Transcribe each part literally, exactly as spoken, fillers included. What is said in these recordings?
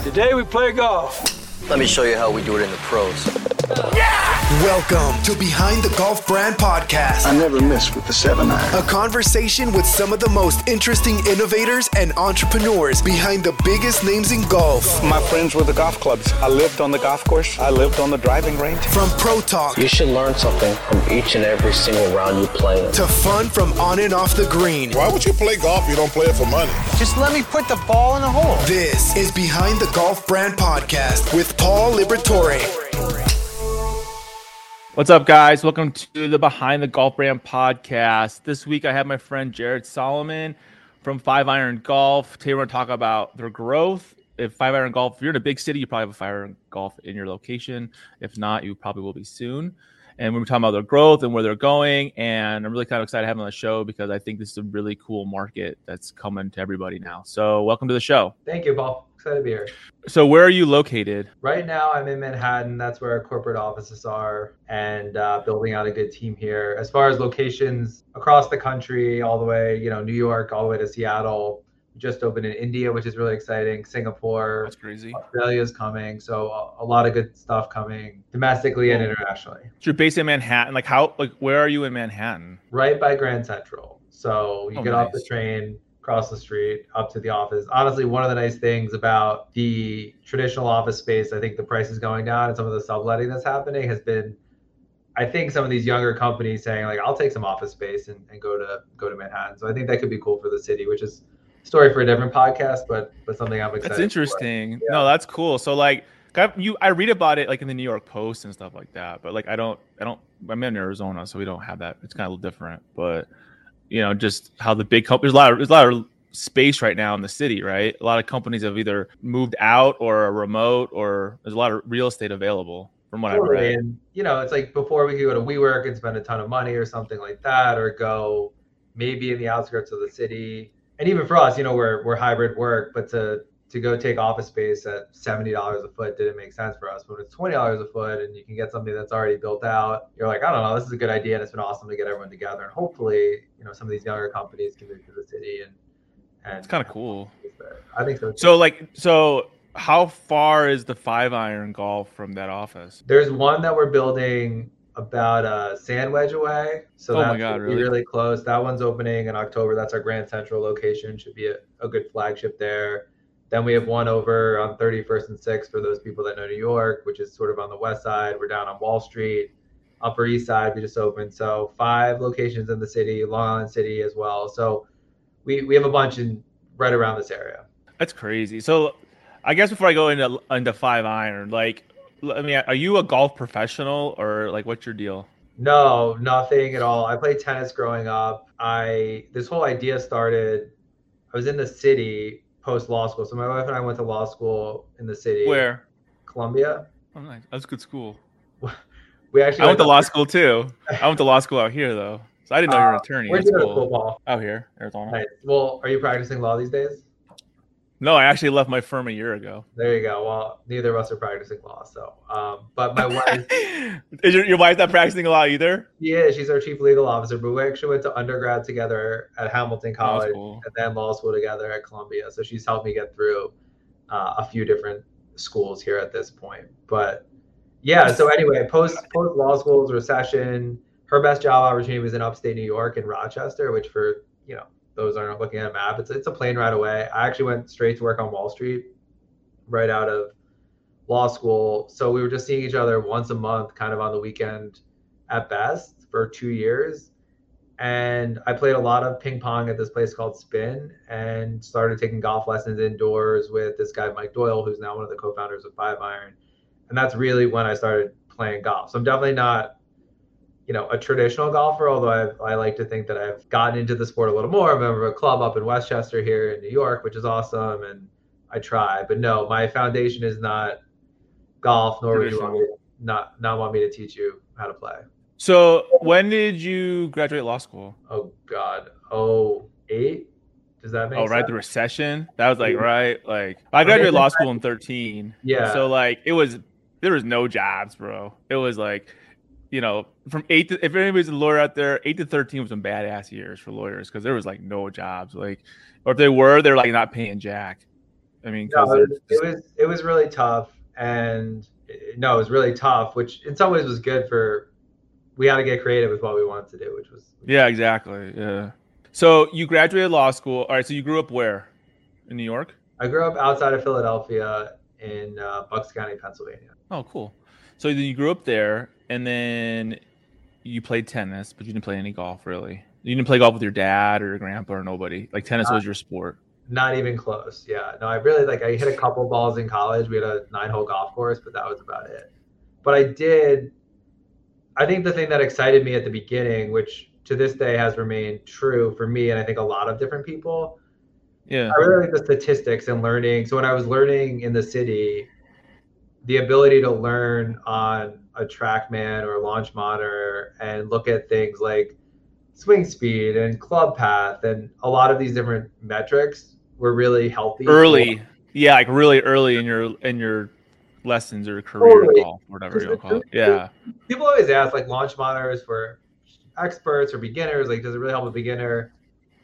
Today we play golf. Let me show you how we do it in the pros. Yeah! Welcome to Behind the Golf Brand Podcast. I never miss with the seven iron. A conversation with some of the most interesting innovators and entrepreneurs behind the biggest names in golf. My friends with the golf clubs. I lived on the golf course. I lived on the driving range. From pro talk. You should learn something from each and every single round you play in. To fun from on and off the green. Why would you play golf if you don't play it for money? Just let me put the ball in the hole. This is Behind the Golf Brand Podcast with Paul Liberatore. What's up, guys? Welcome to the Behind the Golf Brand Podcast. This week, I have my friend Jared Solomon from Five Iron Golf. Today, we're going to talk about their growth. If Five Iron Golf, if you're in a big city, you probably have a Five Iron Golf in your location. If not, you probably will be soon. And we're talking about their growth and where they're going. And I'm really kind of excited to have them on the show because I think this is a really cool market that's coming to everybody now. So, welcome to the show. Thank you, Paul. Excited to be here. So where are you located? Right now, I'm in Manhattan. That's where our corporate offices are, and uh, building out a good team here. As far as locations across the country, all the way, you know, New York, all the way to Seattle. We just opened in India, which is really exciting. Singapore. That's crazy. Australia's coming. So a, a lot of good stuff coming domestically and internationally. So you're based in Manhattan. Like how? Like where are you in Manhattan? Right by Grand Central. So you oh, get nice. off the train, across the street up to the office. Honestly, one of the nice things about the traditional office space, I think the price is going down and some of the subletting that's happening has been, I think some of these younger companies saying like, I'll take some office space and, and go to go to Manhattan. So I think that could be cool for the city, which is a story for a different podcast, but but something I'm excited. That's interesting. Yeah. No, that's cool. So like you, I read about it like in the New York Post and stuff like that, but like I don't, I don't. I'm in Arizona, so we don't have that. It's kind of different, but. You know, just how the big companies, there's a lot of, there's a lot of space right now in the city, right? A lot of companies have either moved out or are remote, or there's a lot of real estate available from what totally. I've read. And, you know, it's like before we could go to WeWork and spend a ton of money or something like that, or go maybe in the outskirts of the city. And even for us, you know, we're, we're hybrid work, but to, to go take office space at seventy dollars a foot didn't make sense for us. But when it's twenty dollars a foot and you can get something that's already built out, you're like, I don't know, this is a good idea. And it's been awesome to get everyone together. And hopefully, you know, some of these younger companies can move to the city. And, and it's kind of cool. I think so. Too. So like, so how far is the Five Iron Golf from that office? There's one that we're building about a sand wedge away. So oh that's my God, really? really close. That one's opening in October. That's our Grand Central location. Should be a, a good flagship there. Then we have one over on thirty-first and sixth for those people that know New York, which is sort of on the west side. We're down on Wall Street, Upper East Side. We just opened. So five locations in the city, Long Island City as well. So we, we have a bunch in right around this area. That's crazy. So I guess before I go into, into Five Iron, like, I mean, are you a golf professional or like, what's your deal? No, nothing at all. I played tennis growing up. I, this whole idea started, I was in the city post law school. So my wife and I went to law school in the city. Where? Columbia. Oh, nice. That's a good school. We actually I went to law school too. I went to law school out here though. So I didn't know you were an attorney. Where'd That's you go to cool. football? Out here, Arizona. Nice. Well, are you practicing law these days? No, I actually left my firm a year ago. There you go. Well, neither of us are practicing law. So, um, but my wife, is your, your wife not practicing law either? Yeah, she's our chief legal officer. But we actually went to undergrad together at Hamilton College, oh, cool. and then law school together at Columbia. So she's helped me get through uh, a few different schools here at this point. But yeah, so anyway, post post law school's recession, her best job opportunity was in upstate New York in Rochester, which for you know. Those aren't looking at a map. It's it's a plane ride away. I actually went straight to work on Wall Street right out of law school. So we were just seeing each other once a month, kind of on the weekend at best for two years. And I played a lot of ping pong at this place called Spin and started taking golf lessons indoors with this guy, Mike Doyle, who's now one of the co-founders of Five Iron. And that's really when I started playing golf. So I'm definitely not you know, a traditional golfer, although I've, I like to think that I've gotten into the sport a little more. I'm a member of a club up in Westchester here in New York, which is awesome. And I try, but no, my foundation is not golf, nor would you want me to, not, not want me to teach you how to play. So when did you graduate law school? Oh God. Oh, eight. Does that make oh, sense? right. The recession. That was like, right. Like I graduated law school in thirteen. Yeah. So like, it was, there was no jobs, bro. It was like, you know, from eight to, if anybody's a lawyer out there, eight to thirteen was some badass years for lawyers because there was like no jobs. Like, or if they were, they're like not paying jack. I mean, because no, it, it was it was really tough, and no, it was really tough, which in some ways was good for. We had to get creative with what we wanted to do, which was yeah, exactly, yeah. So you graduated law school. All right, so you grew up where? In New York? I grew up outside of Philadelphia in uh, Bucks County, Pennsylvania. Oh, cool. So then you grew up there, and then you played tennis, but you didn't play any golf, really. You didn't play golf with your dad or your grandpa or nobody. Like tennis Not, was your sport. Not even close. Yeah. No, I really like. I hit a couple balls in college. We had a nine-hole golf course, but that was about it. But I did. I think the thing that excited me at the beginning, which to this day has remained true for me, and I think a lot of different people. Yeah. I really like the statistics and learning. So when I was learning in the city, the ability to learn on a TrackMan or a Launch Monitor and look at things like swing speed and club path and a lot of these different metrics were really healthy. Early. Yeah, like really early in your in your lessons or career Totally. golf, whatever you call it. Yeah. People always ask like Launch Monitors for experts or beginners, like does it really help a beginner?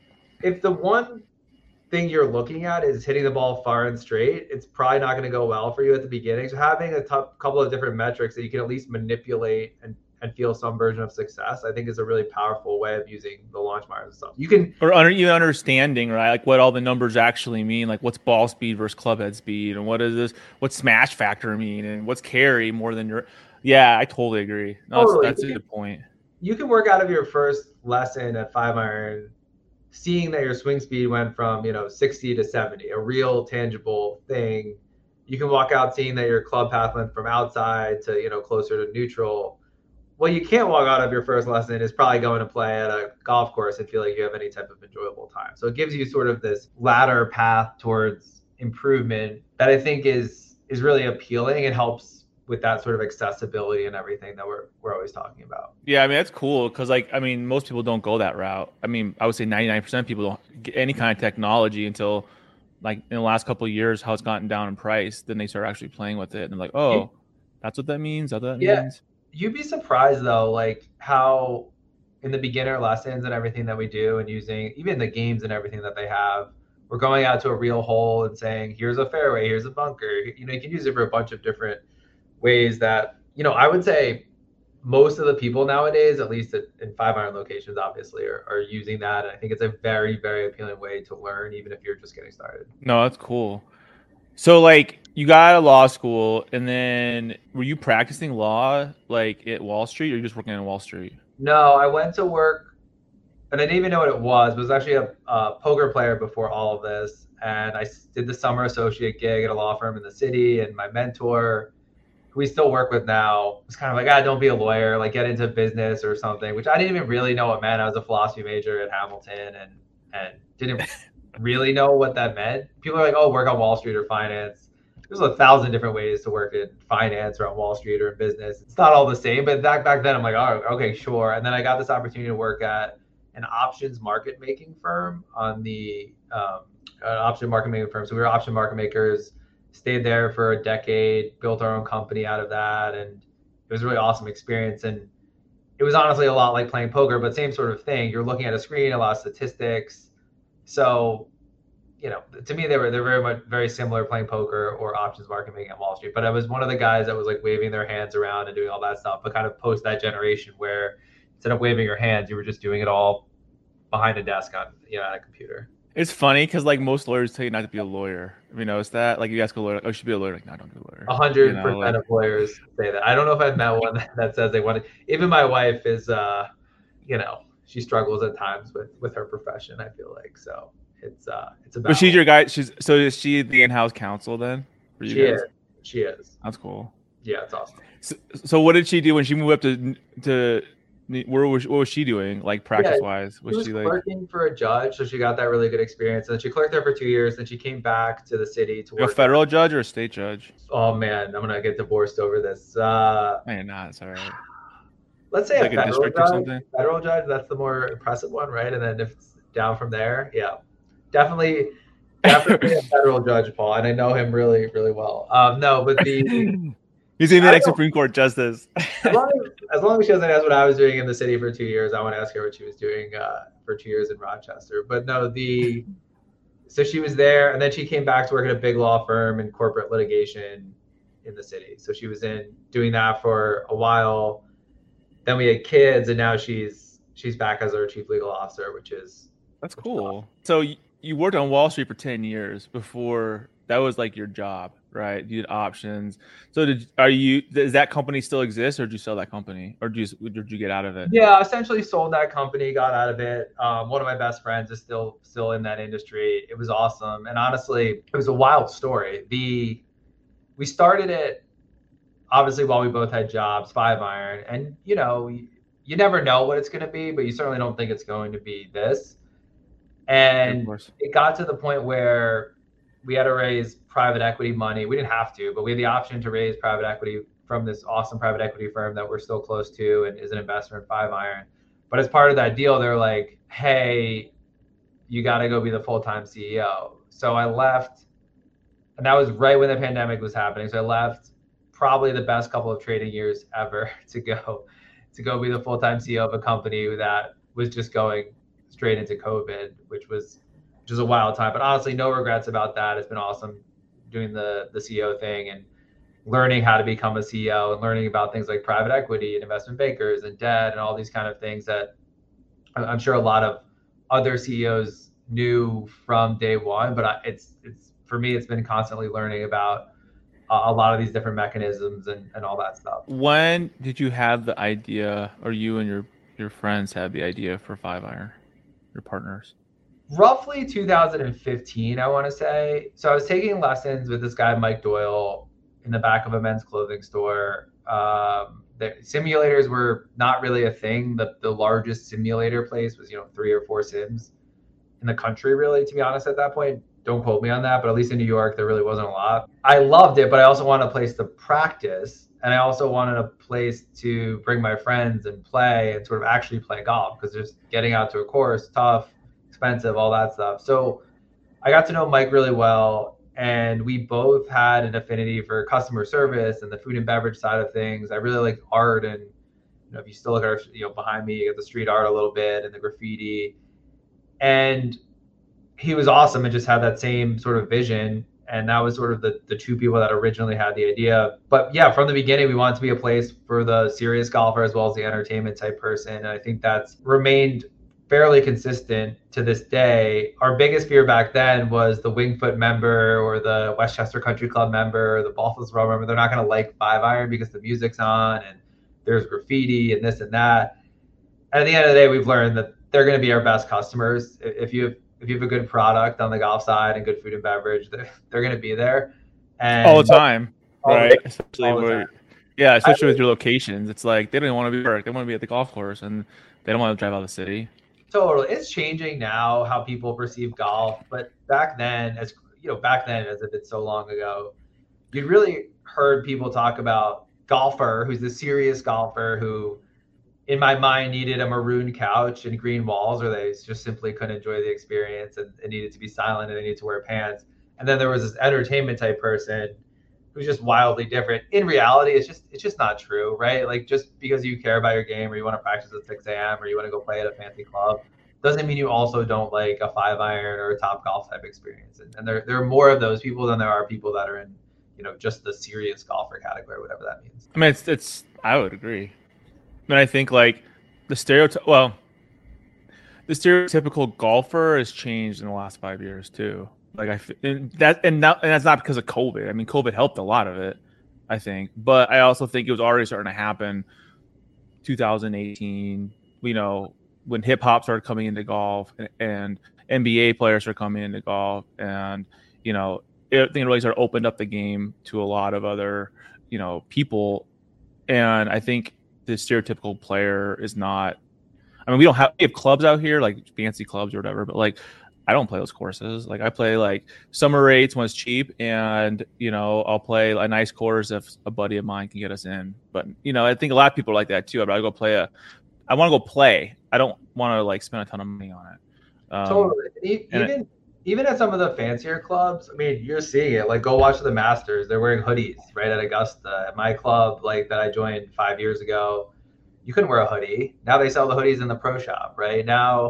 If the one thing you're looking at is hitting the ball far and straight, it's probably not going to go well for you at the beginning. So having a t- couple of different metrics that you can at least manipulate and, and feel some version of success, I think is a really powerful way of using the Launch Monitor and stuff. You can or under, even understanding, right? Like what all the numbers actually mean, like what's ball speed versus club head speed, and what is this, what's smash factor mean, and what's carry more than your. Yeah, I totally agree. No, Totally. That's, that's a good point. You can work out of your first lesson at five iron, seeing that your swing speed went from, you know, sixty to seventy, a real tangible thing. You can walk out seeing that your club path went from outside to, you know, closer to neutral. What you can't walk out of your first lesson is probably going to play at a golf course and feel like you have any type of enjoyable time. So it gives you sort of this ladder path towards improvement that I think is is really appealing and helps with that sort of accessibility and everything that we're we're always talking about. Yeah, I mean, that's cool because, like, I mean, most people don't go that route. I mean, I would say ninety-nine percent of people don't get any kind of technology until, like, in the last couple of years, how it's gotten down in price. Then they start actually playing with it. And they're like, oh, that's what that means? That's what that Yeah. means? You'd be surprised, though, like, how in the beginner lessons and everything that we do and using even the games and everything that they have, we're going out to a real hole and saying, here's a fairway, here's a bunker. You know, you can use it for a bunch of different ways that, you know, I would say most of the people nowadays, at least at, in five iron locations, obviously, are, are using that. And I think it's a very, very appealing way to learn, even if you're just getting started. No, that's cool. So, like, you got out of law school, and then were you practicing law, like, at Wall Street, or you just working on Wall Street? No, I went to work, and I didn't even know what it was. It was actually a, a poker player before all of this. And I did the summer associate gig at a law firm in the city, and my mentor, who we still work with now, was kind of like, ah, don't be a lawyer, like get into business or something, which I didn't even really know what meant. I was a philosophy major at Hamilton and and didn't really know what that meant. People are like, oh, work on Wall Street or finance. There's a thousand different ways to work in finance or on Wall Street or in business. It's not all the same, but back back then I'm like, oh, okay, sure. And then I got this opportunity to work at an options market making firm on the um, an option market making firm. So we were option market makers. Stayed there for a decade, built our own company out of that, and it was a really awesome experience. And it was honestly a lot like playing poker, but same sort of thing. You're looking at a screen, a lot of statistics. So, you know, to me, they were they're very much very similar playing poker or options market making at Wall Street. But I was one of the guys that was like waving their hands around and doing all that stuff, but kind of post that generation where instead of waving your hands, you were just doing it all behind a desk on, you know, at a computer. It's funny because, like, most lawyers tell you not to be a lawyer. Have you noticed that? Like, you ask a lawyer, like, oh, you should be a lawyer. Like, no, don't be a lawyer. A hundred You know, percent like- of lawyers say that. I don't know if I've met one that, that says they want to. Even my wife is, uh, you know, she struggles at times with with her profession. I feel like so it's uh it's about. But she's your guy. She's so is she the in-house counsel then? For you She guys? is. She is. That's cool. Yeah, it's awesome. So, so what did she do when she moved up to to where was what was she doing, like practice wise? She Was was she like clerking for a judge, so she got that really good experience. And she clerked there for two years. Then she came back to the city to a work. federal judge or a state judge? Oh man, I'm gonna get divorced over this. Uh, No, you're not. It's all right. let's say Like a a federal district or judge. something? Federal judge, that's the more impressive one, right? And then if it's down from there, yeah, definitely, definitely a federal judge, Paul. And I know him really, really well. Um, no, but the He's in the I next don't- Supreme Court justice. as long as, as long as she doesn't ask what I was doing in the city for two years, I want to ask her what she was doing uh, for two years in Rochester. But no, the so she was there, and then she came back to work at a big law firm in corporate litigation in the city. So she was in doing that for a while. Then we had kids, and now she's she's back as our chief legal officer, which is that's cool. So you, you worked on Wall Street for ten years before that was like your job, right? You did options. So did are you? Does that company still exist, or did you sell that company, or did you did you get out of it? Yeah, essentially sold that company, got out of it. Um, one of my best friends is still still in that industry. It was awesome, and honestly, it was a wild story. The we started it obviously while we both had jobs, Five Iron, and you know you, you never know what it's going to be, but you certainly don't think it's going to be this. And it got to the point where we had to raise private equity money. We didn't have to, but we had the option to raise private equity from this awesome private equity firm that we're still close to and is an investor in Five Iron. But as part of that deal, they're like, hey, you got to go be the full-time C E O. So I left, and that was right when the pandemic was happening. So I left probably the best couple of trading years ever to go to go be the full-time C E O of a company that was just going straight into COVID, which was just a wild time. But honestly, no regrets about that. It's been awesome doing the the C E O thing and learning how to become a C E O and learning about things like private equity and investment bankers and debt and all these kind of things that I'm sure a lot of other C E Os knew from day one. But I, it's it's for me, it's been constantly learning about a, a lot of these different mechanisms and, and all that stuff. When did you have the idea, or you and your your friends had the idea for Five Iron, your partners? Roughly two thousand fifteen, I want to say. So I was taking lessons with this guy, Mike Doyle, in the back of a men's clothing store. Um, the simulators were not really a thing. The the largest simulator place was, you know, three or four sims in the country, really, to be honest, at that point. Don't quote me on that, but at least in New York, there really wasn't a lot. I loved it, but I also wanted a place to practice. And I also wanted a place to bring my friends and play and sort of actually play golf, because just getting out to a course, tough, expensive, all that stuff. So I got to know Mike really well, and we both had an affinity for customer service and the food and beverage side of things. I really like art, and you know, if you still look at, you know, behind me, you get the street art a little bit and the graffiti. And he was awesome and just had that same sort of vision. And that was sort of the, the two people that originally had the idea. But yeah, from the beginning, we wanted to be a place for the serious golfer as well as the entertainment type person. And I think that's remained fairly consistent to this day. Our biggest fear back then was the Wingfoot member or the Westchester Country Club member or the Balthus Row member. They're not going to like Five Iron because the music's on and there's graffiti and this and that. And at the end of the day, we've learned that they're going to be our best customers. If you have, if you have a good product on the golf side and good food and beverage, they're, they're going to be there. And all the time, all right? The, especially where, yeah, especially I, with your locations. It's like they don't want to be work. They want to be at the golf course, and they don't want to drive out of the city. Totally. It's changing now how people perceive golf. But back then, as you know, back then, as if it's so long ago, you really heard people talk about golfer who's the serious golfer who, in my mind, needed a maroon couch and green walls, or they just simply couldn't enjoy the experience and it needed to be silent and they needed to wear pants. And then there was this entertainment type person who's just wildly different. In reality, it's just it's just not true, right? Like, just because you care about your game or you want to practice at six a.m. or you want to go play at a fancy club doesn't mean you also don't like a Five Iron or a Top Golf type experience. And, and there, there are more of those people than there are people that are in, you know, just the serious golfer category, whatever that means. I mean, it's, it's I would agree. I mean, I think like the stereotype, well, the stereotypical golfer has changed in the last five years too. Like I and that and that and that's not because of COVID. I mean, COVID helped a lot of it, I think. But I also think it was already starting to happen. two thousand eighteen, you know, when hip hop started coming into golf and, and N B A players are coming into golf, and you know, I think it really started opened up the game to a lot of other, you know, people. And I think the stereotypical player is not. I mean, we don't have we have clubs out here, like fancy clubs or whatever, but like I don't play those courses. Like I play like summer rates when it's cheap, and you know, I'll play a nice course if a buddy of mine can get us in. But you know, I think a lot of people are like that too. I'd rather go play a. I want to go play. I don't want to like spend a ton of money on it. Um, totally. Even it, even at some of the fancier clubs, I mean, you're seeing it. Like, go watch the Masters. They're wearing hoodies right at Augusta. At my club, like that I joined five years ago, you couldn't wear a hoodie. Now they sell the hoodies in the pro shop. Right now,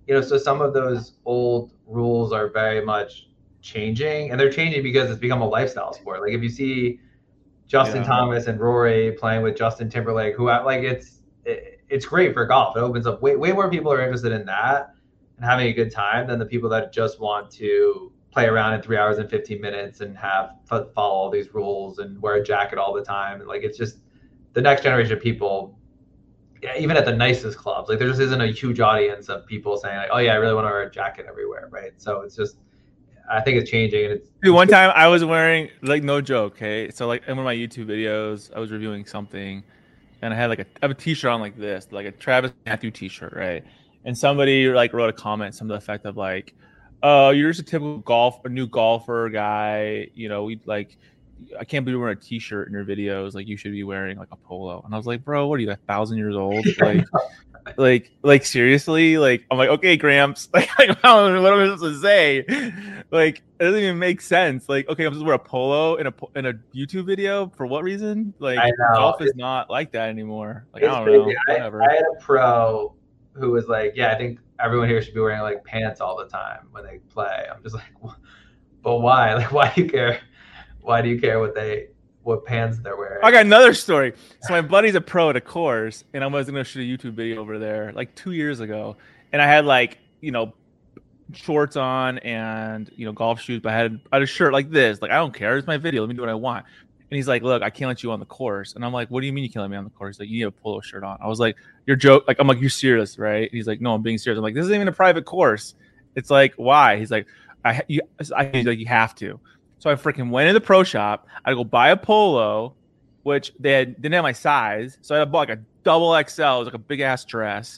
you know, so some of those old rules are very much changing, and they're changing because it's become a lifestyle sport. Like if you see Justin Yeah. Thomas and Rory playing with Justin Timberlake, who like it's it, it's great for golf. It opens up way way more people are interested in that and having a good time than the people that just want to play around in three hours and fifteen minutes and have follow all these rules and wear a jacket all the time. And like it's just the next generation of people. Yeah, even at the nicest clubs, like there just isn't a huge audience of people saying like, "Oh yeah, I really want to wear a jacket everywhere," right? So it's just, I think it's changing, and it's. Dude, one time I was wearing, like, no joke, okay? So like in one of my YouTube videos, I was reviewing something, and I had like a, I have a T-shirt on like this, like a Travis Matthew T-shirt, right? And somebody like wrote a comment, some to the effect of like, "Oh, you're just a typical golf, a new golfer guy, you know, we like." I can't believe you're wearing a T-shirt in your videos. Like you should be wearing like a polo. And I was like, bro, what are you, a thousand years old? Like, like, like seriously? Like, I'm like, okay, Gramps. Like, what am I supposed to say? Like, it doesn't even make sense. Like, okay, I'm supposed to wear a polo in a in a YouTube video for what reason? Like, golf is not like that anymore. Like, I don't crazy. know. I, Whatever. I had a pro who was like, yeah, I think everyone here should be wearing like pants all the time when they play. I'm just like, but why? Like, why do you care? Why do you care what they what pants they're wearing? I got another story. So my buddy's a pro at a course, and I was going to shoot a YouTube video over there like two years ago, and I had like you know shorts on and you know golf shoes, but I had, I had a shirt like this. Like I don't care. It's my video. Let me do what I want. And he's like, "Look, I can't let you on the course." And I'm like, "What do you mean you can't let me on the course?" He's like, "You need a polo shirt on." I was like, "You're joke." Like I'm like, "You're serious, right?" And he's like, "No, I'm being serious." I'm like, "This isn't even a private course." It's like, why? He's like, "I you I he's like you have to." So I freaking went in the pro shop. I go buy a polo, which they had, didn't have my size. So I bought like a double X L. It was like a big ass dress,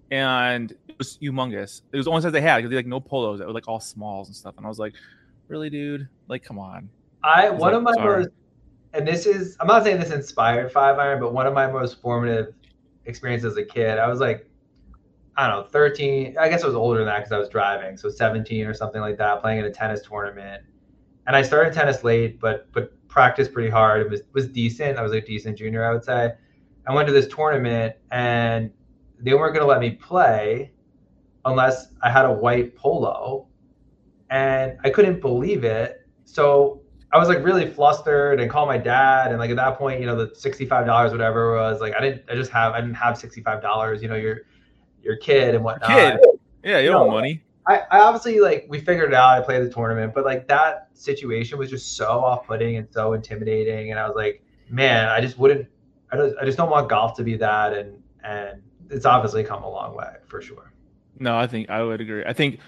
and it was humongous. It was the only size they had because they had like no polos. It was like all smalls and stuff. And I was like, really, dude? Like, come on. I He's one like, of my sorry. most, and this is, I'm not saying this inspired Five Iron, but one of my most formative experiences as a kid. I was like, I don't know, thirteen. I guess I was older than that because I was driving. So seventeen or something like that, playing in a tennis tournament. And I started tennis late, but but practiced pretty hard. It was was decent. I was a decent junior, I would say. I went to this tournament, and they weren't going to let me play unless I had a white polo, and I couldn't believe it. So I was like really flustered and called my dad. And like at that point, you know, the sixty-five dollars, whatever it was, like I didn't, I just have, I didn't have sixty-five dollars. You know, you're you're a kid and whatnot. Kid. Yeah, you You don't know, have money. I, I obviously like we figured it out. I played the tournament, but like that situation was just so off-putting and so intimidating. And I was like, man, I just wouldn't. I just I just don't want golf to be that. And and it's obviously come a long way for sure. No, I think I would agree. I think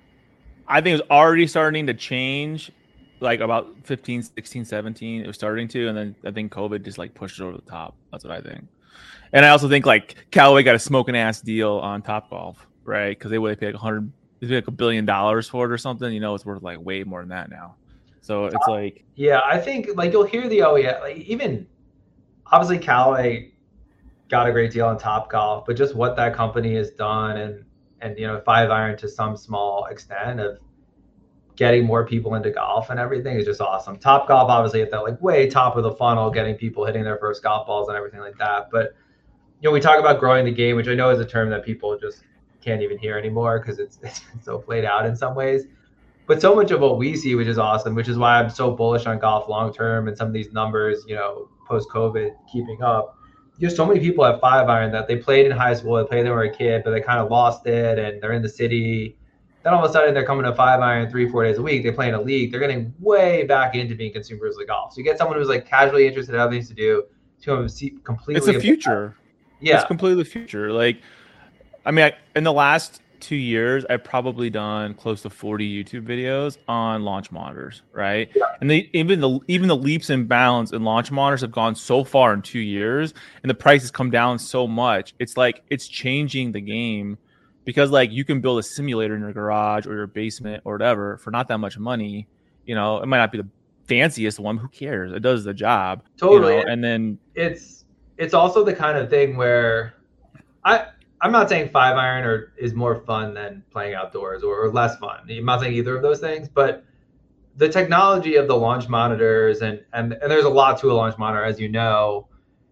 I think it was already starting to change like about fifteen, sixteen, seventeen. It was starting to, and then I think COVID just like pushed it over the top. That's what I think. And I also think like Callaway got a smoking ass deal on Topgolf, right? Because they would have paid like a hundred, they paid like a billion dollars for it or something. You know, it's worth like way more than that now. So it's like, Yeah, I think like you'll hear the oh yeah, like even obviously Callaway got a great deal on Topgolf, but just what that company has done and and you know Five Iron to some small extent of getting more people into golf and everything is just awesome. Topgolf obviously at that like way top of the funnel, getting people hitting their first golf balls and everything like that. But you know, we talk about growing the game, which I know is a term that people just can't even hear anymore because it's it's so played out in some ways. But so much of what we see, which is awesome, which is why I'm so bullish on golf long term and some of these numbers, you know, post COVID keeping up. There's so many people at Five Iron that they played in high school, they played when they were a kid, but they kind of lost it and they're in the city. Then all of a sudden they're coming to Five Iron three, four days a week. They play in a league. They're getting way back into being consumers of golf. So you get someone who's like casually interested in other things to do, to them see completely. it's the future. Yeah, It's completely the future. Like, I mean, I, in the last two years, I've probably done close to forty YouTube videos on launch monitors, right? Yeah. And they even the even the leaps and bounds in launch monitors have gone so far in two years, and the price has come down so much. It's like it's changing the game because like you can build a simulator in your garage or your basement or whatever for not that much money. You know, it might not be the fanciest one. Who cares? It does the job. Totally. You know? And then it's it's also the kind of thing where I I'm not saying Five Iron or is more fun than playing outdoors or, or less fun. I'm not saying either of those things, but the technology of the launch monitors and and and there's a lot to a launch monitor, as you know.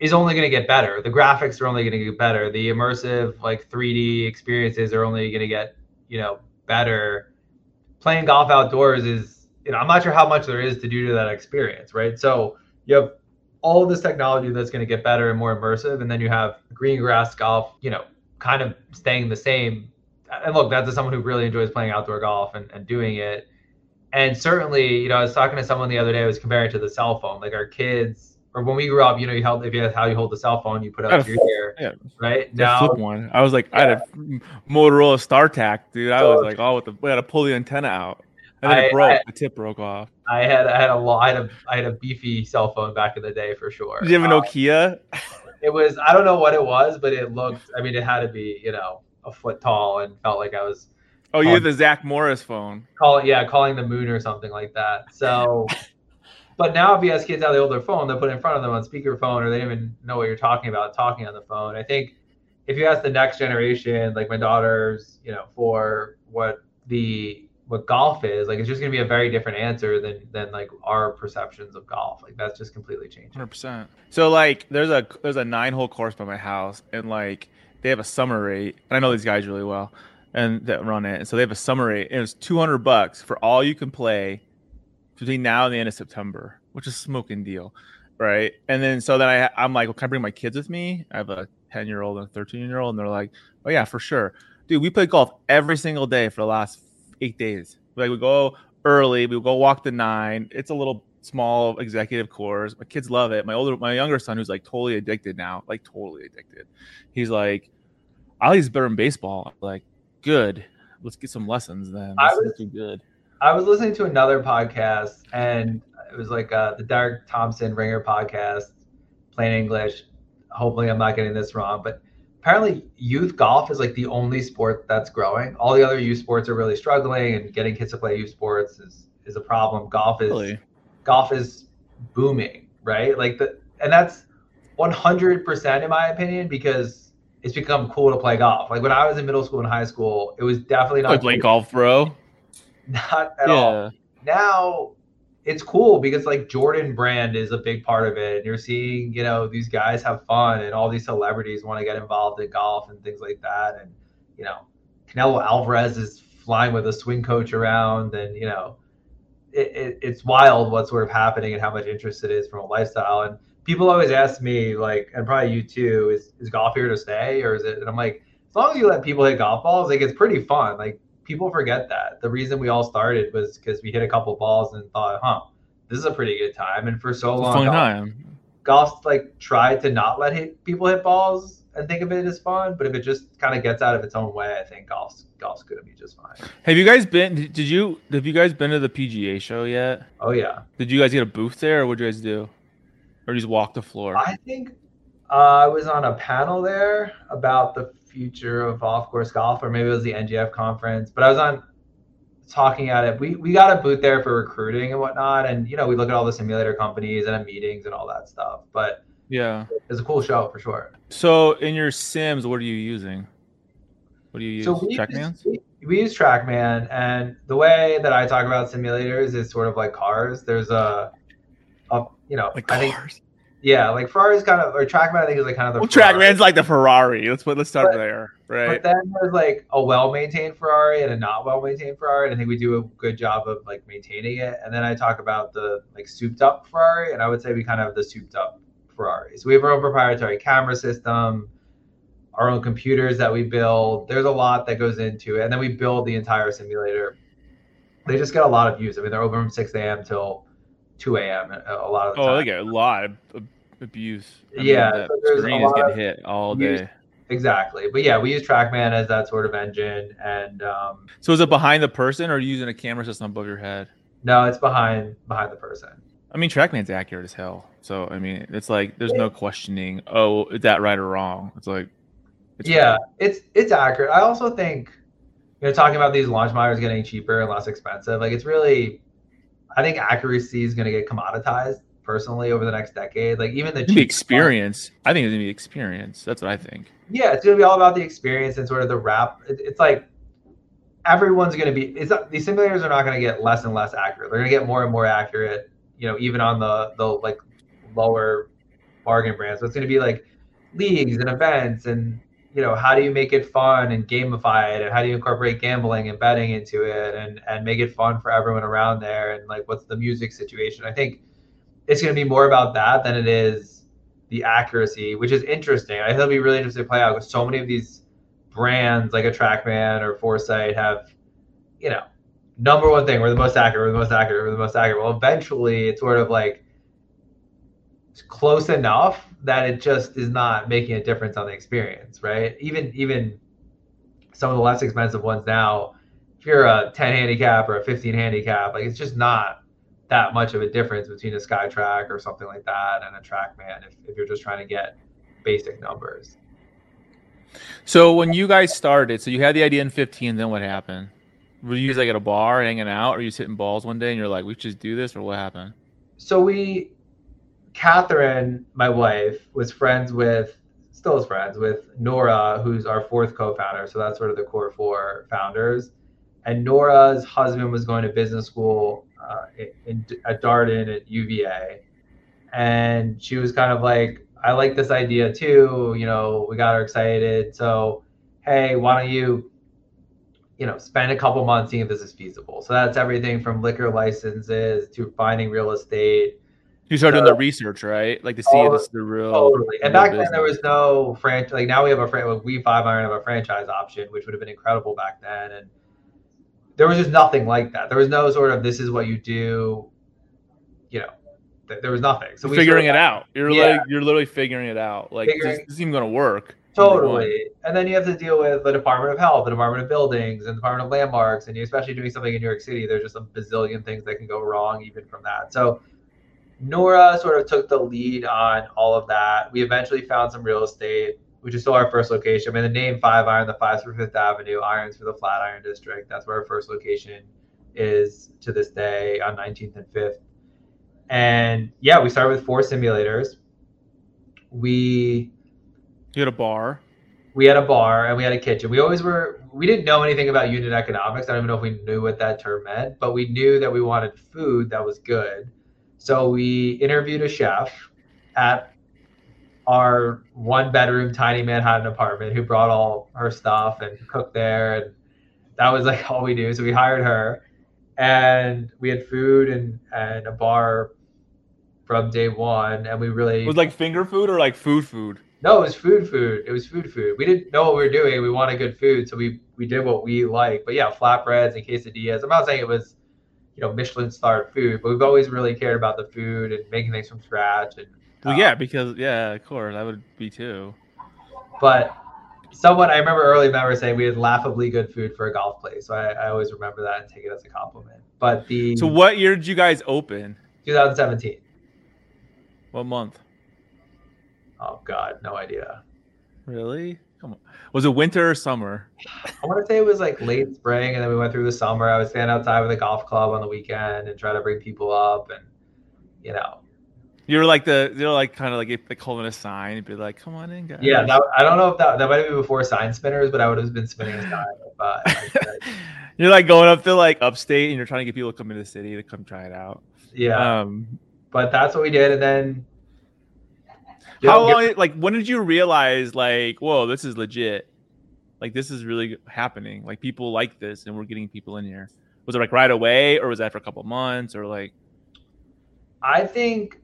is only going to get better. The graphics are only going to get better. The immersive like three D experiences are only going to get, you know, better. Playing golf outdoors is, you know, I'm not sure how much there is to do to that experience, right? So you have all of this technology that's going to get better and more immersive, and then you have green grass golf, you know, kind of staying the same. And look, that's as someone who really enjoys playing outdoor golf and, and doing it. And certainly, you know, I was talking to someone the other day, I was comparing it to the cell phone. Like our kids, or when we grew up, you know, you held, if you had how you hold the cell phone, you put it up to your ear, yeah, right? Now, flip one. I was like, yeah. I had a Motorola StarTAC, dude. I was like, oh, with the, we had to pull the antenna out, and then I, it broke. I, the tip broke off. I had, I had a, I had a, I had a beefy cell phone back in the day for sure. Did you have a Nokia? Um, it was, I don't know what it was, but it looked. I mean, it had to be, you know, a foot tall, and felt like I was. Oh, you had the Zach Morris phone. Call yeah, calling the moon or something like that. So, but now if you ask kids how they hold their phone, they'll put it in front of them on speakerphone, or they don't even know what you're talking about talking on the phone. I think if you ask the next generation, like my daughters, you know, for what the what golf is, like it's just gonna be a very different answer than than like our perceptions of golf. Like that's just completely changed. one hundred percent. So like there's a there's a nine hole course by my house, and like they have a summer rate, and I know these guys really well. And that run it, and so they have a summer rate, and it's two hundred bucks for all you can play between now and the end of September, which is a smoking deal, right? And then so then I I'm like, well, can I bring my kids with me? I have a ten year old and a thirteen year old, and they're like, oh yeah, for sure, dude. We play golf every single day for the last eight days. Like we go early, we go walk the nine. It's a little small executive course. My kids love it. My older, my younger son, who's like totally addicted now, like totally addicted. He's like, Ollie's better in baseball. I'm like. Good. Let's get some lessons then. I was too good. I was listening to another podcast, and it was like uh, the Derek Thompson Ringer podcast, Plain English. Hopefully, I'm not getting this wrong, but apparently, youth golf is like the only sport that's growing. All the other youth sports are really struggling, and getting kids to play youth sports is is a problem. Golf is really? golf is booming, right? Like the and that's one hundred percent in my opinion because. It's become cool to play golf. Like when I was in middle school and high school, it was definitely not. I play golf, bro. Not at yeah. all. Now it's cool because like Jordan Brand is a big part of it. And you're seeing, you know, these guys have fun, and all these celebrities want to get involved in golf and things like that. And, you know, Canelo Alvarez is flying with a swing coach around, and, you know, it, it, it's wild what's sort of happening and how much interest it is from a lifestyle. And people always ask me, like, and probably you too, is, is golf here to stay, or is it? And I'm like, as long as you let people hit golf balls, like, it's pretty fun. Like, people forget that. The reason we all started was because we hit a couple balls and thought, huh, this is a pretty good time. And for so long, fun golf, time. golf, like, tried to not let hit, people hit balls and think of it as fun. But if it just kind of gets out of its own way, I think golf's, golf's going to be just fine. Have you guys been, did you, have you guys been to the P G A show yet? Oh, yeah. Did you guys get a booth there, or what did you guys do? Or just walk the floor? I think uh, I was on a panel there about the future of off-course golf, or maybe it was the N G F conference. But I was on talking at it. We we got a booth there for recruiting and whatnot, and you know we look at all the simulator companies and have meetings and all that stuff. But yeah, it's a cool show for sure. So in your sims, what are you using? What do you use? So we TrackMan? Use, we, we use TrackMan, and the way that I talk about simulators is sort of like cars. There's a A, you know, like I think, cars. Yeah, like Ferrari's kind of, or TrackMan, I think is like kind of the. Well, TrackMan's like the Ferrari. Let's put let's start but, there, right? But then there's like a well-maintained Ferrari and a not well-maintained Ferrari, and I think we do a good job of like maintaining it. And then I talk about the like souped-up Ferrari, and I would say we kind of have the souped-up Ferrari. So we have our own proprietary camera system, our own computers that we build. There's a lot that goes into it, and then we build the entire simulator. They just get a lot of views. I mean, they're open from six a.m. till two a.m. a lot of the oh, time. they get a lot of abuse. I yeah, mean, so there's screen a is lot getting of, hit all use, day. Exactly, but yeah, we use TrackMan as that sort of engine. And um, so, is it behind the person, or are you using a camera system above your head? No, it's behind behind the person. I mean, TrackMan's accurate as hell. So, I mean, it's like there's no questioning. Oh, is that right or wrong? It's like, it's yeah, right. it's it's accurate. I also think, you know, talking about these launch monitors getting cheaper and less expensive, like it's really. I think accuracy is going to get commoditized personally over the next decade. Like even the cheap experience, part, I think it's going to be experience. That's what I think. Yeah, it's going to be all about the experience and sort of the wrap. It, it's like everyone's going to be. It's not, these simulators are not going to get less and less accurate. They're going to get more and more accurate. You know, even on the the like lower bargain brand. So it's going to be like leagues and events, and you know, how do you make it fun and gamify it, and how do you incorporate gambling and betting into it, and and make it fun for everyone around there, and like what's the music situation. I think it's going to be more about that than it is the accuracy, which is interesting. I think it'll be really interesting to play out because so many of these brands like a TrackMan or Foresight have, you know, number one thing, we're the most accurate, we're the most accurate, we're the most accurate. Well, eventually it's sort of like close enough that it just is not making a difference on the experience, right? Even even some of the less expensive ones now, if you're a ten handicap or a fifteen handicap, like it's just not that much of a difference between a SkyTrack or something like that and a TrackMan if, if you're just trying to get basic numbers. So when you guys started, so you had the idea in fifteen, then what happened? Were you guys like at a bar hanging out, or you hitting balls one day and you're like, we should just do this, or what happened? So we, Catherine, my wife, was friends with, still is friends with Nora, who's our fourth co-founder. So that's sort of the core four founders. And Nora's husband was going to business school uh, in, at Darden at U V A. And she was kind of like, I like this idea too. You know, we got her excited. So, hey, why don't you, you know, spend a couple months seeing if this is feasible. So that's everything from liquor licenses to finding real estate. You started so, doing the research, right? Like to see oh, if this is the real. Totally. And real back business. then there was no franchise. Like now we have a fran- we Five Iron have a franchise option, which would have been incredible back then. And there was just nothing like that. There was no sort of this is what you do. You know, th- there was nothing. So You're we figuring sort of, it out. You're yeah. like you're literally figuring it out. Like Figuring, this, this isn't going to work. Totally. And then you have to deal with the Department of Health, the Department of Buildings, and the Department of Landmarks. And you, especially doing something in New York City, there's just a bazillion things that can go wrong even from that. So Nora sort of took the lead on all of that. We eventually found some real estate, which is still our first location. I mean, the name Five Iron, the five's for Fifth Avenue, Irons for the Flatiron District. That's where our first location is to this day on nineteenth and fifth. And yeah, we started with four simulators. We... You had a bar. We had a bar and we had a kitchen. We always were, we didn't know anything about unit economics. I don't even know if we knew what that term meant, but we knew that we wanted food that was good. So we interviewed a chef at our one bedroom tiny Manhattan apartment who brought all her stuff and cooked there. And that was like all we knew. So we hired her and we had food and, and a bar from day one. And we really... It was like finger food or like food food? No, it was food food. It was food food. We didn't know what we were doing. We wanted good food. So we, we did what we like. But yeah, flatbreads and quesadillas. I'm not saying it was, you know, Michelin starred food, but we've always really cared about the food and making things from scratch. And well, um, yeah, because yeah, of course, I would be too. But someone I remember early member saying we had laughably good food for a golf place. So I, I always remember that and take it as a compliment. But the So what year did you guys open? twenty seventeen. What month? Oh God, no idea. Really? Come on. Was it winter or summer? I want to say it was like late spring, and then we went through the summer. I would stand outside with a golf club on the weekend and try to bring people up, and you know. You're like the you're like kind of like like holding a sign and be like, "Come on in, guys." Yeah, that, I don't know if that that might have been before sign spinners, but I would have been spinning a sign. But you're like going up to like upstate, and you're trying to get people to come into the city to come try it out. Yeah. Um, but that's what we did, and then. How long? Get, like, when did you realize, like, whoa, this is legit? Like, this is really happening. Like, people like this, and we're getting people in here. Was it like right away, or was that for a couple months, or like? I think,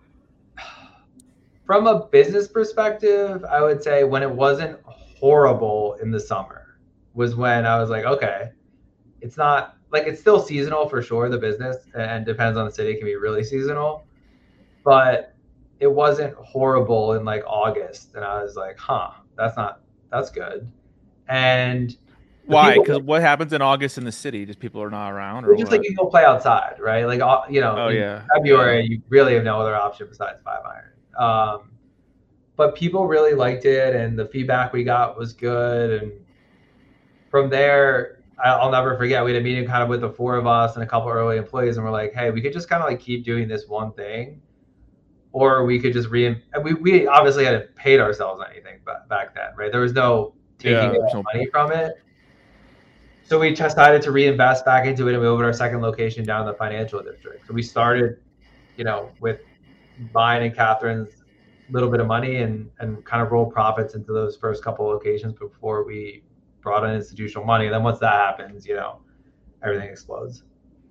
from a business perspective, I would say when it wasn't horrible in the summer was when I was like, okay, it's not like it's still seasonal for sure. The business and depends on the city, it can be really seasonal, but. It wasn't horrible in like August. And I was like, huh, that's not, that's good. And why? Because what happens in August in the city? Just people are not around? Or just what? like you go play outside, right? Like, you know, oh, in yeah. February, you really have no other option besides Five Iron. Um, but people really liked it and the feedback we got was good. And from there, I'll never forget, we had a meeting kind of with the four of us and a couple early employees. And we're like, hey, we could just kind of like keep doing this one thing. Or we could just re. We we obviously hadn't paid ourselves anything back then, right? There was no taking yeah, any no money from it. So we decided to reinvest back into it, and we opened our second location down in the financial district. So we started, you know, with mine and Catherine's little bit of money and and kind of roll profits into those first couple of locations before we brought in institutional money. And then once that happens, you know, everything explodes.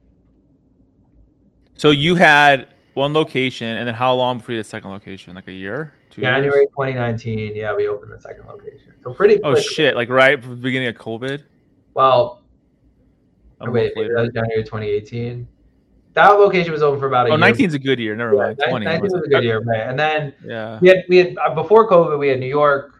So you had one location, and then how long before you had the second location? Like a year? Two January years? twenty nineteen, yeah, we opened the second location. So pretty Oh, quick. shit. Like right from the beginning of COVID? Well, A wait, month maybe later. that was January twenty eighteen. That location was open for about a Oh, year. nineteen is a good year. Never Yeah, mind. twenty. nineteen was was a it? good year, right? And then Yeah. we had we had uh, before COVID, we had New York,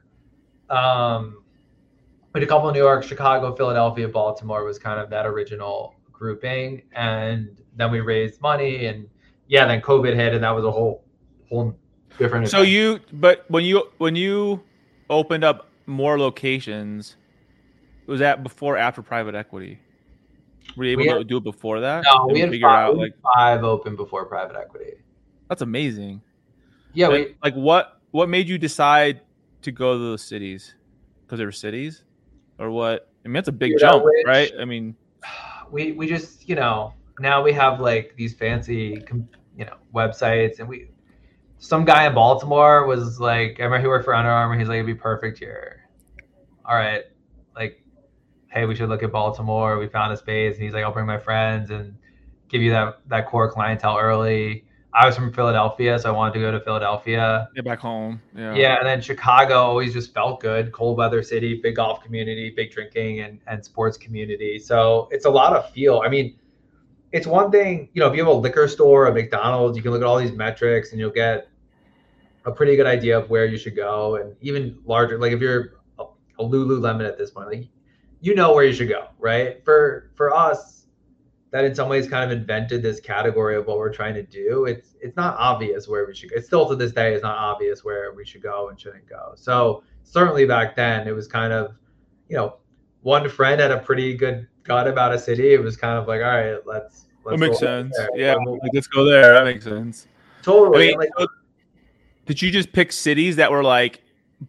um, we had a couple of New York, Chicago, Philadelphia, Baltimore was kind of that original grouping, and then we raised money, and yeah, then COVID hit, and that was a whole whole different. So event. you, but when you when you opened up more locations, was that before or after private equity? Were you able We had- to do it before that? no, And we had figure five, out we like had five open before private equity. that's amazing. Yeah, And, we like what what made you decide to go to those cities? Because they were cities, or what? I mean, that's a big You know, jump, which- right? I mean, we we just, you know, now we have like these fancy com- you know websites, and we some guy in Baltimore was like, I remember he worked for Under Armour, he's like, it'd be perfect here. All right, like, hey, we should look at Baltimore. We found a space, and he's like, I'll bring my friends and give you that that core clientele early. I was from Philadelphia, so I wanted to go to Philadelphia. get back home. Yeah. Yeah, and then Chicago always just felt good. Cold weather city, big golf community, big drinking and, and sports community. So it's a lot of feel. I mean, it's one thing, you know, if you have a liquor store, a McDonald's, you can look at all these metrics and you'll get a pretty good idea of where you should go. And even larger, like if you're a, a Lululemon at this point, like you know where you should go, right? For for us, that in some ways kind of invented this category of what we're trying to do. It's it's not obvious where we should go. It's still to this day is not obvious where we should go and shouldn't go. So certainly back then it was kind of, you know, one friend had a pretty good gut about a city. It was kind of like, all right, let's let's That makes roll sense. there. Yeah, So, like, let's go there. That makes sense. totally. I mean, like, so did you just pick cities that were like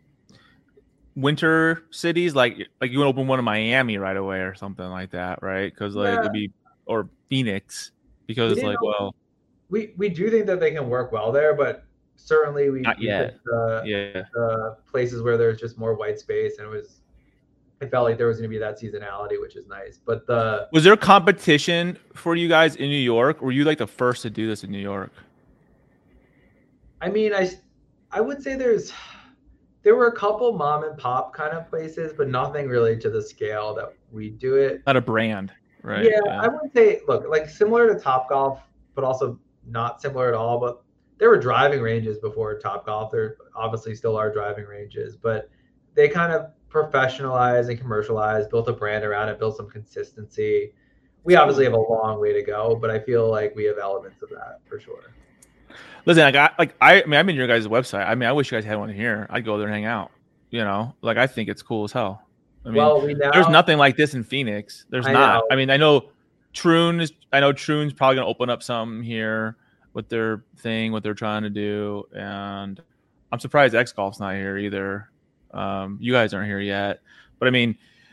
winter cities, like like you want to open one in Miami right away or something like that, right? Because like Yeah. it'd be or Phoenix because it's We like, didn't- well, we we do think that they can work well there, but certainly we, Not we yet. picked the, yeah. the places where there's just more white space, and it was it felt like there was going to be that seasonality, which is nice. But the Was there competition for you guys in New York? Were you like the first to do this in New York? I mean, I I would say there's there were a couple mom and pop kind of places, but nothing really to the scale that we do it. Not a brand, right? Yeah, I would say, look, like similar to Topgolf, but also not similar at all. But there were driving ranges before Topgolf. There obviously still are driving ranges, but they kind of professionalized and commercialized, built a brand around it, built some consistency. We obviously have a long way to go, but I feel like we have elements of that for sure. Listen, I got like I, I mean, I'm in your guys' website. I mean, I wish you guys had one here. I'd go there and hang out. You know, like I think it's cool as hell. I mean, well, we now, there's nothing like this in Phoenix. There's I not. know. I mean, I know Troon is. I know Troon's probably gonna open up something here with their thing, what they're trying to do, and I'm surprised X Golf's not here either. Um, you guys aren't here yet, but I mean,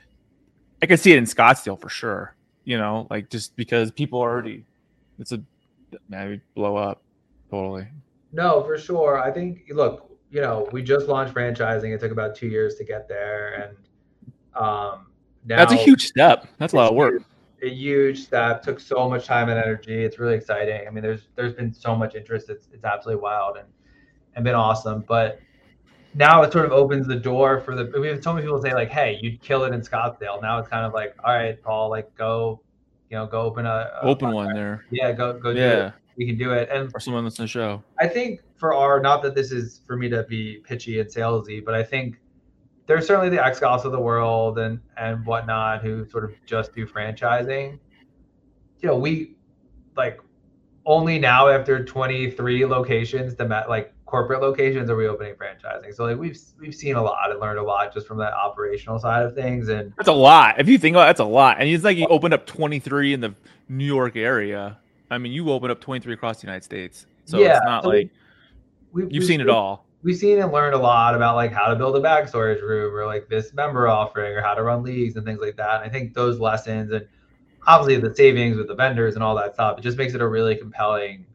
I can see it in Scottsdale for sure. You know, like just because people already, it's a maybe blow up totally. No, for sure. I think, look, you know, we just launched franchising. It took about two years to get there, and um, now That's a huge step. That's a lot of work. a huge step. Took so much time and energy. It's really exciting. I mean, there's there's been so much interest. It's it's absolutely wild and and been awesome. But now it sort of opens the door for the. We have so many people say like, "Hey, you'd kill it in Scottsdale." Now it's kind of like, "All right, Paul, like go, you know, go open a, a Open one there. Yeah, go go do Yeah. it. We can do it." And Or someone that's in the show. I think for our, not that this is for me to be pitchy and salesy, but I think there's certainly the X Golfs of the world and and whatnot who sort of just do franchising. You know, we like only now after twenty-three locations, the like corporate locations, are we opening franchising. So like we've we've seen a lot and learned a lot just from that operational side of things. And That's a lot. If you think about it, that's a lot. And it's like you opened up twenty-three in the New York area. I mean, you opened up twenty-three across the United States. So Yeah, it's not so like we've, you've we've seen it all. We've seen and learned a lot about like how to build a bag storage room or like this member offering or how to run leagues and things like that. And I think those lessons and obviously the savings with the vendors and all that stuff, it just makes it a really compelling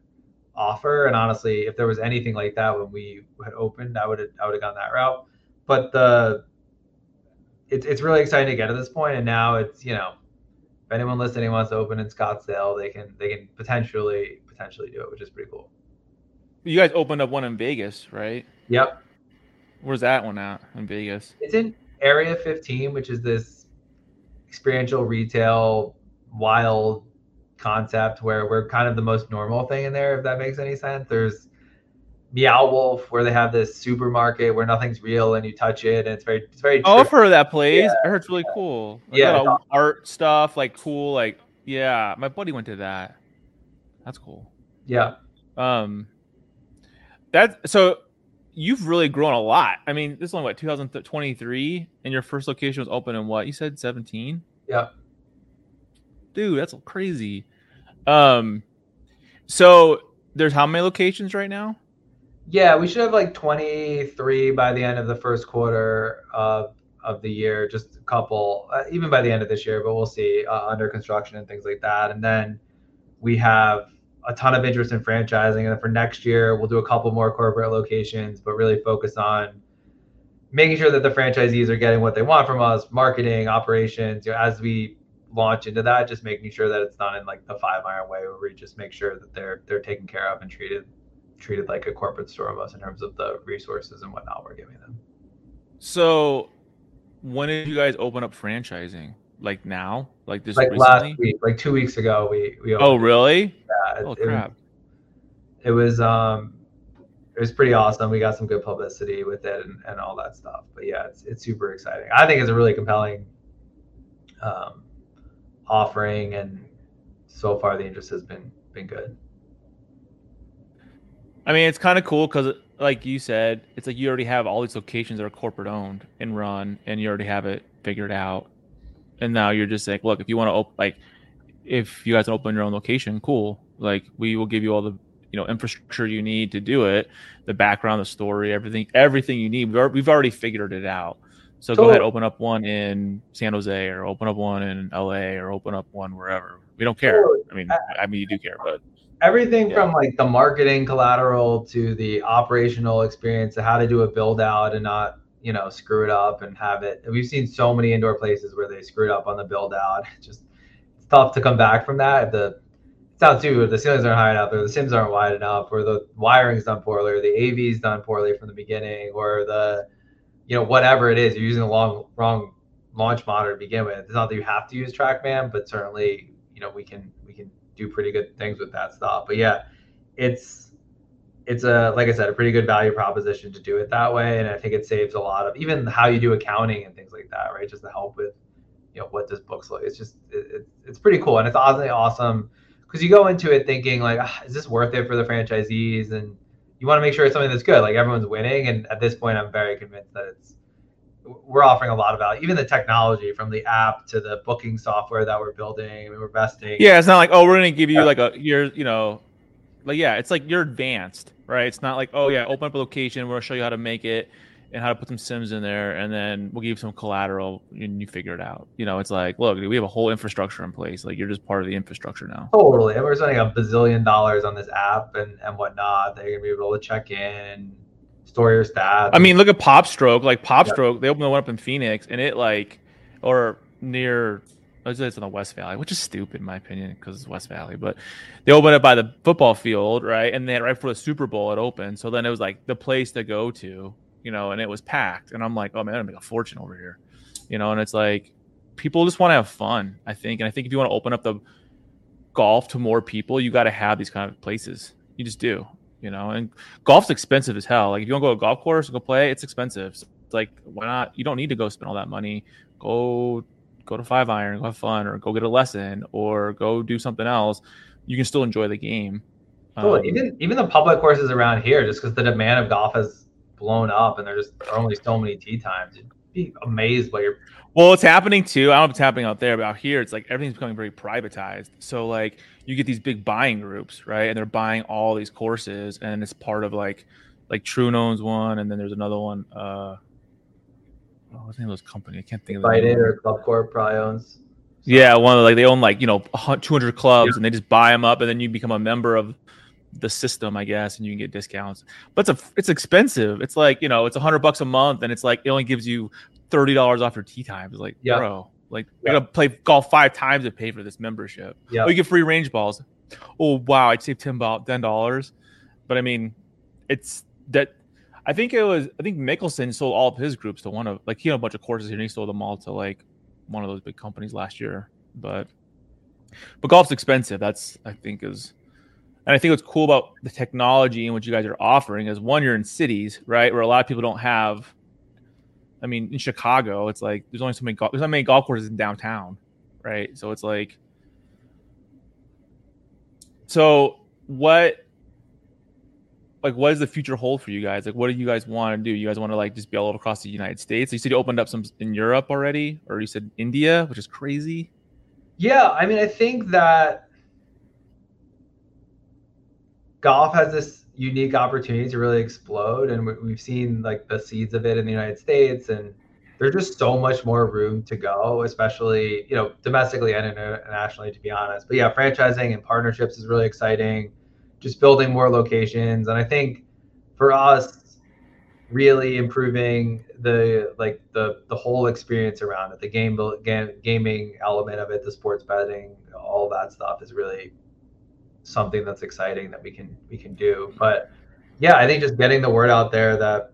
offer. And honestly, if there was anything like that when we had opened, I would have I would have gone that route. But the it's it's really exciting to get to this point, and now it's, you know, if anyone listening wants to open in Scottsdale, they can they can potentially potentially do it, which is pretty cool. You guys opened up one in Vegas, right? Yep. Where's that one at in Vegas? It's in Area fifteen, which is this experiential retail wild concept where we're kind of the most normal thing in there, if that makes any sense. There's Meow Wolf, where they have this supermarket where nothing's real and you touch it, and it's very it's very oh, I've heard of that place. Yeah. I heard it's really cool. Like, yeah, awesome. Art stuff, like cool, like yeah. My buddy went to that. That's cool. Yeah. Um. That so you've really grown a lot. I mean, this is only what two thousand twenty-three, and your first location was open in what you said seventeen. Yeah. Dude, that's crazy. Um. So there's how many locations right now? Yeah, we should have like twenty-three by the end of the first quarter of of the year. Just a couple, uh, even by the end of this year, but we'll see, uh, under construction and things like that. And then we have a ton of interest in franchising. And then for next year, we'll do a couple more corporate locations, but really focus on making sure that the franchisees are getting what they want from us, marketing, operations. You know, as we launch into that, just making sure that it's not in like the Five Iron way, where we just make sure that they're they're taken care of and treated treated like a corporate store of us in terms of the resources and whatnot we're giving them. So when did you guys open up franchising? Like now? Like this like recently? last week, like two weeks ago, we we opened. Oh really? Yeah, oh it, crap! It, it was um, it was pretty awesome. We got some good publicity with it and, and all that stuff. But yeah, it's it's super exciting. I think it's a really compelling um, offering, and so far the interest has been been good. I mean, it's kind of cool because, like you said, it's like you already have all these locations that are corporate owned and run, and you already have it figured out. And now you're just like, look, if you want to open, like, if you guys open your own location, cool. Like, we will give you all the, you know, infrastructure you need to do it, the background, the story, everything, everything you need. We've we've already figured it out. So go ahead, open up one in San Jose, or open up one in L A, or open up one wherever. We don't care. I mean, I mean, you do care, but everything yeah. from like the marketing collateral to the operational experience to how to do a build out and not, you know, screw it up and have it. We've seen so many indoor places where they screwed up on the build out. It's just it's tough to come back from that. If the it's out too, if the ceilings aren't high enough, or the sims aren't wide enough, or the wiring's done poorly, or the A V's done poorly from the beginning, or the, you know, whatever it is, you're using the long wrong launch monitor to begin with. It's not that you have to use TrackMan, but certainly, you know, we can we can do pretty good things with that stuff. But yeah, it's it's a, like I said, a pretty good value proposition to do it that way. And I think it saves a lot of even how you do accounting and things like that, right? Just to help with, you know, what this book's like. It's just, it, it, it's pretty cool. And it's honestly awesome because you go into it thinking like, ah, is this worth it for the franchisees? And you want to make sure it's something that's good. Like everyone's winning. And at this point, I'm very convinced that it's, we're offering a lot of value, even the technology from the app to the booking software that we're building. I mean, we're investing. Yeah. It's not like, oh, we're going to give you yeah. like a, you're, you know, like, yeah, it's like you're advanced, right? It's not like, oh yeah, open up a location. We'll show you how to make it and how to put some sims in there. And then we'll give you some collateral and you figure it out. You know, it's like, look, we have a whole infrastructure in place. Like you're just part of the infrastructure now. Totally. And we're spending a bazillion dollars on this app and, and whatnot. They're going to be able to check in, store your stats. I mean, look at PopStroke. Like PopStroke, yeah. They opened the one up in Phoenix and it like, or near, it's in the West Valley, which is stupid in my opinion because it's West Valley. But they opened it by the football field, right? And then right before the Super Bowl, it opened. So then it was like the place to go to, you know, and it was packed. And I'm like, oh man, I'm gonna make a fortune over here, you know. And it's like people just want to have fun, I think. And I think if you want to open up the golf to more people, you got to have these kind of places. You just do, you know. And golf's expensive as hell. Like if you want to go to a golf course and go play, it's expensive. So it's like, why not? You don't need to go spend all that money. Go. Go to Five Iron, go have fun, or go get a lesson, or go do something else. You can still enjoy the game. Cool. Um, even even the public courses around here, just because the demand of golf has blown up, and there just are only so many tee times. You'd be amazed by your. Well, it's happening too. I don't know if it's happening out there, but out here, it's like everything's becoming very privatized. So like you get these big buying groups, right? And they're buying all these courses, and it's part of like like True owns one, and then there's another one. Uh, Oh, what's the name of those company? I can't think of it. Fight It or Club Corp probably owns. So. Yeah, one of the, like they own like you know two hundred clubs, yeah. and they just buy them up, and then you become a member of the system, I guess, and you can get discounts. But it's a it's expensive. It's like, you know, it's a hundred bucks a month, and it's like it only gives you thirty dollars off your tee time. It's like, yeah. bro, like yeah. I gotta play golf five times to pay for this membership. Yeah. Oh, you get free range balls. Oh wow, I'd save ten dollars. But I mean, it's that. I think it was. I think Mickelson sold all of his groups to one of like he had a bunch of courses here, and he sold them all to like one of those big companies last year. But but golf's expensive. That's I think is. And I think what's cool about the technology and what you guys are offering is one, you're in cities, right, where a lot of people don't have. I mean, in Chicago, it's like there's only so many golf, there's not many golf courses in downtown, right? So it's like, so what, like, what does the future hold for you guys? Like, what do you guys want to do? You guys want to like just be all across the United States? You said you opened up some in Europe already, or you said India, which is crazy. Yeah, I mean, I think that golf has this unique opportunity to really explode, and we've seen like the seeds of it in the United States, and there's just so much more room to go, especially, you know, domestically and internationally, to be honest. But yeah, franchising and partnerships is really exciting, just building more locations. And I think for us, really improving the like the the whole experience around it, the game, game gaming element of it, the sports betting, all that stuff is really something that's exciting that we can we can do. But yeah, I think just getting the word out there that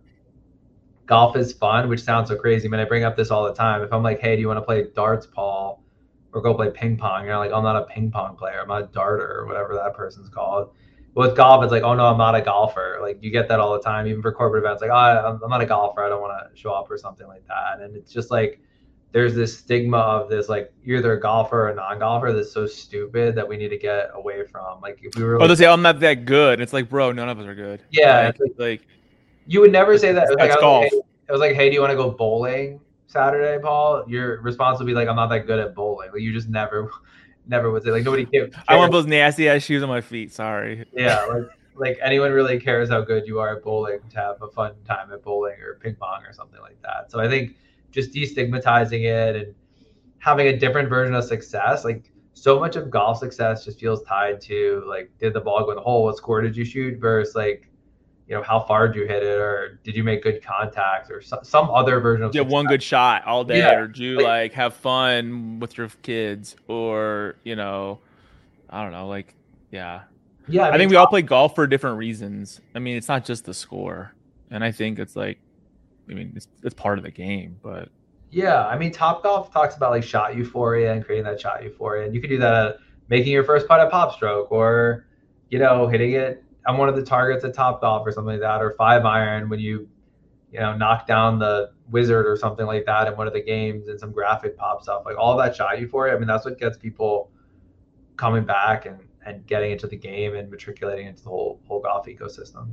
golf is fun, which sounds so crazy. I mean, I bring up this all the time. If I'm like, hey, do you want to play darts, Paul, or go play ping pong? You're like, I'm not a ping pong player. I'm not a darter or whatever that person's called. But with golf, it's like, oh no, I'm not a golfer. Like you get that all the time, even for corporate events. Like, oh, I'm, I'm not a golfer. I don't want to show up or something like that. And it's just like, there's this stigma of this, like you're either a golfer or a non-golfer that's so stupid that we need to get away from. Like if we were, oh, like, they say, oh, I'm not that good. It's like, bro, none of us are good. Yeah, like, like you would never say that. It was that's like, golf. Like, hey, it was like, hey, do you want to go bowling Saturday, Paul? Your response would be like, I'm not that good at bowling. Like you just never, never would say. Like nobody cares. I want those nasty ass shoes on my feet. Sorry. Yeah, like like anyone really cares how good you are at bowling to have a fun time at bowling or ping pong or something like that. So I think just destigmatizing it and having a different version of success, like so much of golf success just feels tied to like, did the ball go in the hole? What score did you shoot? Versus like, you know, how far did you hit it, or did you make good contact, or some, some other version of yeah, success. one good shot all day, Yeah, or do you like, like have fun with your kids, or you know, I don't know, like yeah, yeah. I, I mean, think we all play golf for different reasons. I mean, it's not just the score, and I think it's like, I mean, it's it's part of the game, but. Yeah, I mean, Topgolf talks about like shot euphoria and creating that shot euphoria, and you could do that at making your first putt at Pop Stroke, or you know, hitting it on one of the targets at Topgolf or something like that, or five iron when you, you know, knock down the wizard or something like that in one of the games, and some graphic pops up, like all that shot euphoria. I mean, that's what gets people coming back and and getting into the game and matriculating into the whole whole golf ecosystem.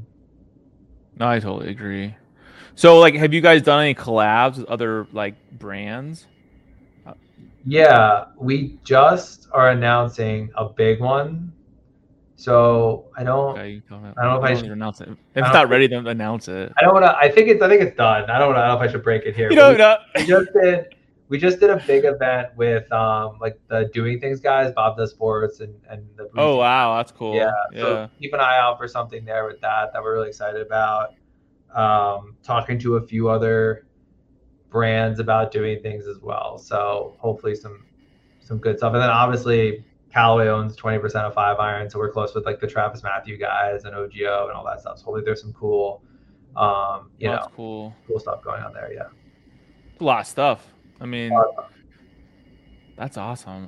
No, I totally agree. So, like, have you guys done any collabs with other like brands? Yeah, we just are announcing a big one. So I don't, Okay, you tell me. I don't know if I don't should- need to announce it. If I it's don't- not ready, then announce it. I don't want to. I think it's. I think it's done. I don't know. I don't know if I should break it here. You but know, we, no. we just did. We just did a big event with um like the Doing Things guys, Bob Does Sports, and and the. Oh wow, that's cool. Yeah. Yeah. So keep an eye out for something there with that that we're really excited about. Um, talking to a few other brands about doing things as well. So hopefully some some good stuff. And then obviously Callaway owns twenty percent of Five Iron, so we're close with like the Travis Matthew guys and O G O and all that stuff. So hopefully there's some cool, um, you Oh, know, that's cool. cool stuff going on there. Yeah. A lot of stuff. I mean, that's awesome.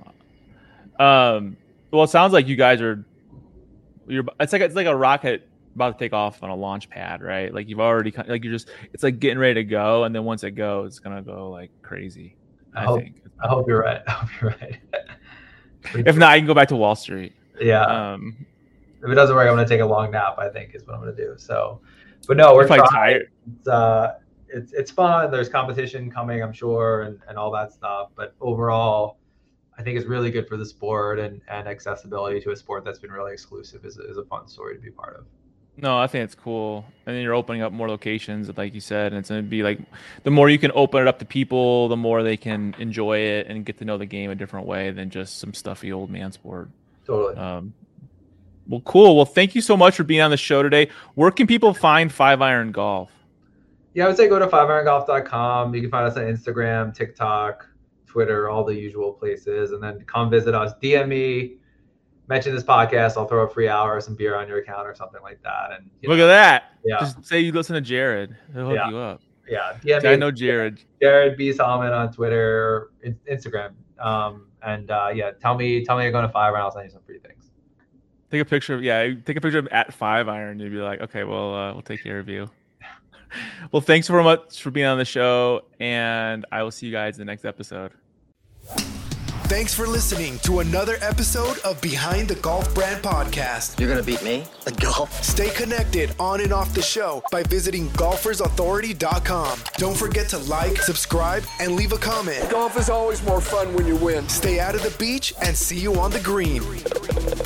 Um, well, it sounds like you guys are. You're. It's like it's like a rocket about to take off on a launch pad, right? Like you've already like you're just. It's like getting ready to go, and then once it goes, it's gonna go like crazy. I, I hope, think. I hope you're right. I hope you're right. If not, I can go back to Wall Street. Yeah. Um, if it doesn't work, I'm gonna take a long nap, I think, is what I'm gonna do. So, but no, we're if I trying. tired. It's, uh, it's it's fun. There's competition coming, I'm sure, and, and all that stuff. But overall, I think it's really good for the sport, and, and accessibility to a sport that's been really exclusive is, is a fun story to be part of. No, I think it's cool. And then you're opening up more locations, like you said, and it's going to be like the more you can open it up to people, the more they can enjoy it and get to know the game a different way than just some stuffy old man sport. Totally. Um, Well, cool. Well, thank you so much for being on the show today. Where can people find Five Iron Golf? Yeah, I would say go to five iron golf dot com. You can find us on Instagram, TikTok, Twitter, all the usual places. And then come visit us. D M me, mention this podcast. I'll throw a free hour, some beer on your account or something like that. And you Look know, at that. Yeah. Just say you listen to Jared. He'll hook Yeah. you up. Yeah. D M me, I know Jared. Jared B. Solomon on Twitter, in- Instagram. Um, and uh, yeah, tell me tell me you're going to Five Iron. I'll send you some free things. Take a picture of yeah. Take a picture of at Five Iron. You'd be like, okay, well, uh, we'll take care of you. Well, thanks so much for being on the show, and I will see you guys in the next episode. Thanks for listening to another episode of Behind the Golf Brand Podcast. You're gonna beat me at golf? Stay connected on and off the show by visiting golfers authority dot com. Don't forget to like, subscribe, and leave a comment. Golf is always more fun when you win. Stay out of the beach and see you on the green.